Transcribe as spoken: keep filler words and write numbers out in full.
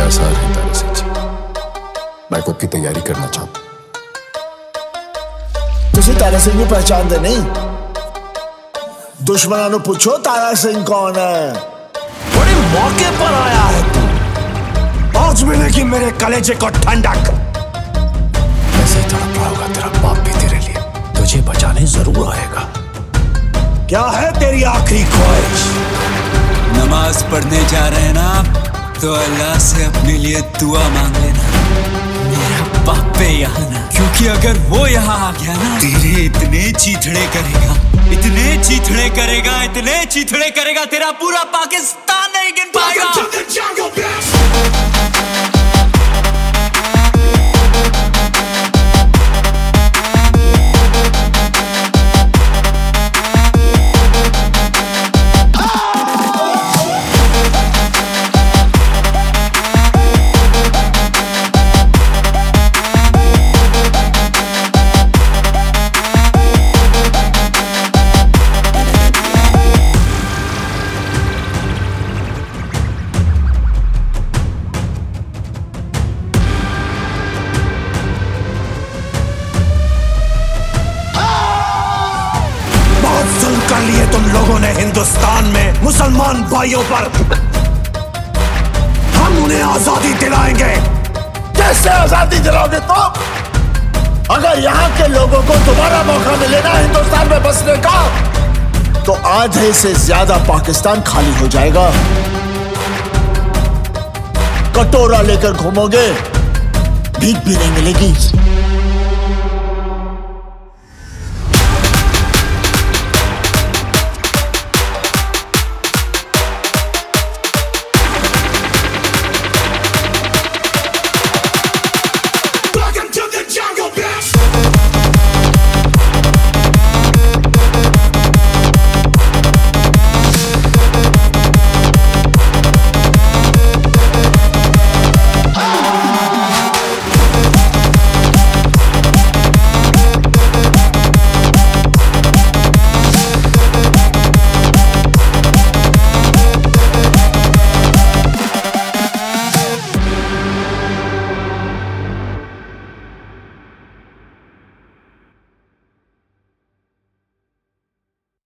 आसार है तारा सिंह जी। बैकअप की तैयारी करना चाहता। तुझे तारा सिंह को पहचानते नहीं? दुश्मनों ने पूछो तारा सिंह कौन है। बड़े मौके पर आया है तू। आज मिलेगी मेरे कलेजे को ठंडक। ऐसे तड़प रहा होगा तेरा बाप भी तेरे लिए, तुझे बचाने जरूर आएगा। क्या है तेरी आखिरी ख्वाहिश? नमाज पढ़ने जा रहे हैं ना आप, तो अल्लाह से अपने लिए दुआ मांग लेना, मेरा बाप पे यहाँ ना, क्योंकि अगर वो यहाँ आ गया ना, तेरे इतने चीथड़े करेगा, इतने चीथड़े करेगा, इतने चीथड़े करेगा, तेरा पूरा पाकिस्तान नहीं गिन पाएगा। कर लिए तुम लोगों ने हिंदुस्तान में मुसलमान भाइयों पर। हम उन्हें आजादी दिलाएंगे। कैसे आजादी दिलाओगे तुम? अगर यहाँ के लोगों को दोबारा मौका मिले ना हिंदुस्तान में बसने का, तो आधे से ज्यादा पाकिस्तान खाली हो जाएगा। कटोरा लेकर घूमोगे, भीख भी नहीं मिलेगी।